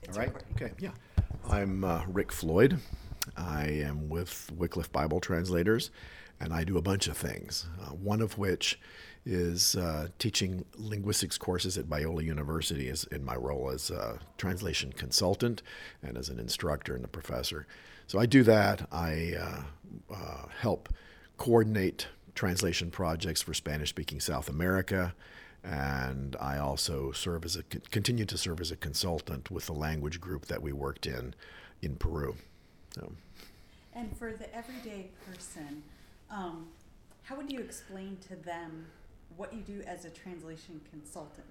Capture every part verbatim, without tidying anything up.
All right. Okay. Yeah. I'm uh, Rick Floyd. I am with Wycliffe Bible Translators, and I do a bunch of things. Uh, one of which is uh, teaching linguistics courses at Biola University as, in my role as a translation consultant and as an instructor and a professor. So I do that. I uh, uh, help coordinate translation projects for Spanish-speaking South America. And I also serve as a continue to serve as a consultant with the language group that we worked in in Peru. So. And for the everyday person, um, how would you explain to them what you do as a translation consultant?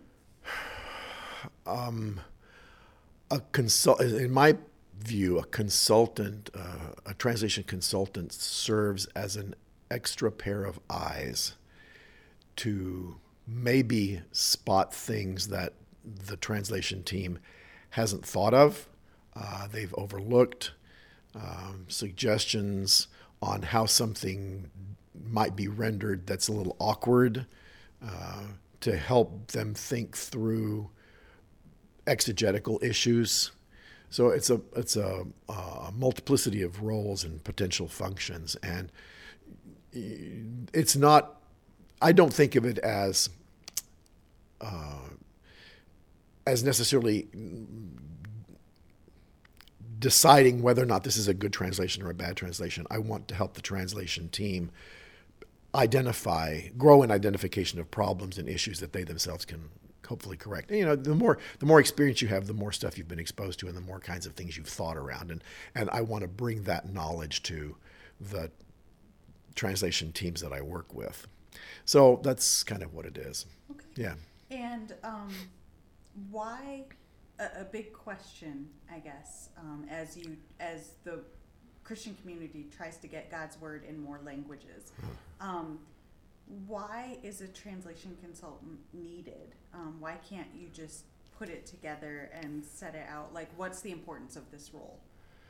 Um, a consult, in my view, a consultant, uh, a translation consultant, serves as an extra pair of eyes to maybe spot things that the translation team hasn't thought of. Uh, they've overlooked um, suggestions on how something might be rendered that's a little awkward, uh, to help them think through exegetical issues. So it's a it's a, a multiplicity of roles and potential functions, and it's not. I don't think of it as uh, as necessarily deciding whether or not this is a good translation or a bad translation. I want to help the translation team identify, grow in identification of problems and issues that they themselves can hopefully correct. And, you know, the more the more experience you have, the more stuff you've been exposed to, and the more kinds of things you've thought around. And and I want to bring that knowledge to the translation teams that I work with. So that's kind of what it is. Okay. Yeah. And um, why a, a big question, I guess, um, as you as the Christian community tries to get God's word in more languages. Um, why is a translation consultant needed? Um, why can't you just put it together and set it out? Like, what's the importance of this role?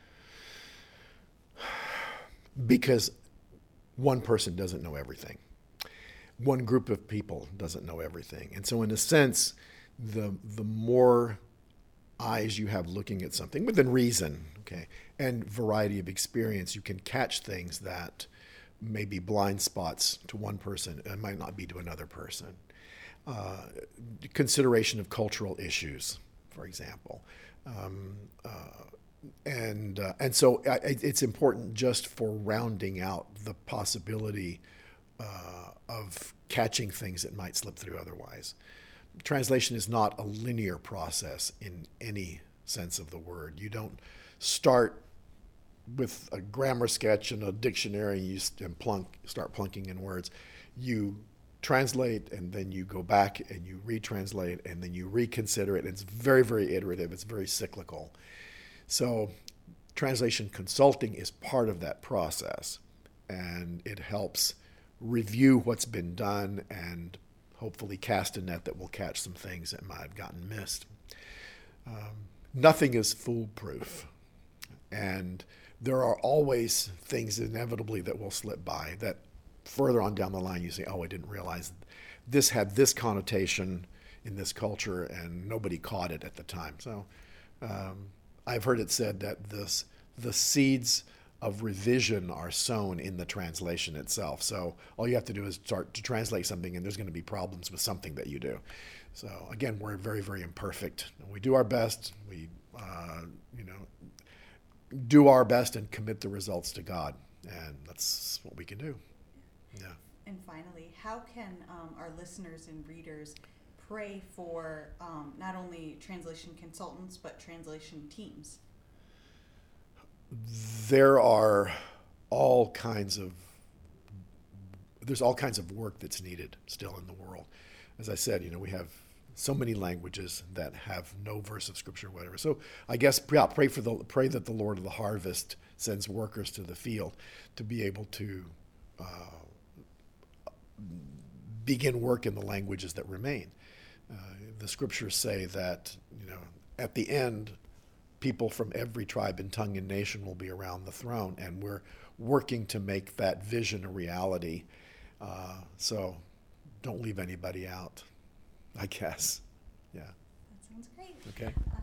Because one person doesn't know everything. One group of people doesn't know everything. And so in a sense, the the more eyes you have looking at something within reason, okay, and variety of experience, you can catch things that may be blind spots to one person and might not be to another person. Uh, consideration of cultural issues, for example. Um, uh, and uh, and so I, it's important just for rounding out the possibility uh, of catching things that might slip through otherwise. Translation is not a linear process in any sense of the word. You don't start with a grammar sketch and a dictionary you and plunk, start plunking in words. You translate, and then you go back and you retranslate, and then you reconsider it. And it's very, very iterative. It's very cyclical. So translation consulting is part of that process, and it helps review what's been done and hopefully cast a net that will catch some things that might have gotten missed. Um, nothing is foolproof, and there are always things inevitably that will slip by that further on down the line you say, oh, I didn't realize this had this connotation in this culture and nobody caught it at the time. So um, I've heard it said that this, the seeds of revision are sown in the translation itself. So all you have to do is start to translate something, and there's going to be problems with something that you do. So again, we're very, very imperfect. We do our best. We, uh, you know, do our best and commit the results to God, and that's what we can do. Yeah. And finally, how can um, our listeners and readers pray for um, not only translation consultants but translation teams? There are all kinds of there's all kinds of work that's needed still in the world. As I said, you know, we have so many languages that have no verse of scripture or whatever. So I guess yeah, pray for the pray that the Lord of the harvest sends workers to the field to be able to uh, begin work in the languages that remain. Uh, the scriptures say that, you know, at the end, people from every tribe and tongue and nation will be around the throne, and we're working to make that vision a reality. Uh, so don't leave anybody out, I guess. Yeah. That sounds great. Okay.